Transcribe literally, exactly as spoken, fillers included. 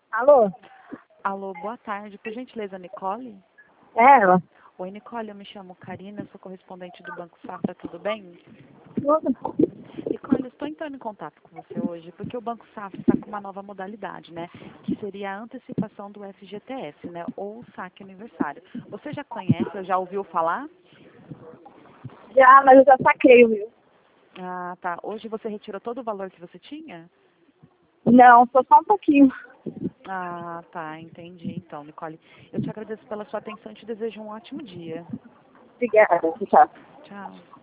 Alô? Alô, boa tarde. Por gentileza, Nicole? É ela? Oi, Nicole, eu me chamo Karina, sou correspondente do Banco Safra, tudo bem? Tudo. Nicole, eu estou entrando em contato com você hoje porque o Banco Safra está com uma nova modalidade, né? Que seria a antecipação do F G T S, né? Ou o saque aniversário. Você já conhece ou já ouviu falar? Já, mas eu já saquei, viu? Ah, tá. Hoje você retirou todo o valor que você tinha? Não, só só um pouquinho. Ah, tá. Entendi. Então, Nicole, eu te agradeço pela sua atenção e te desejo um ótimo dia. Obrigada, tchau. Tchau.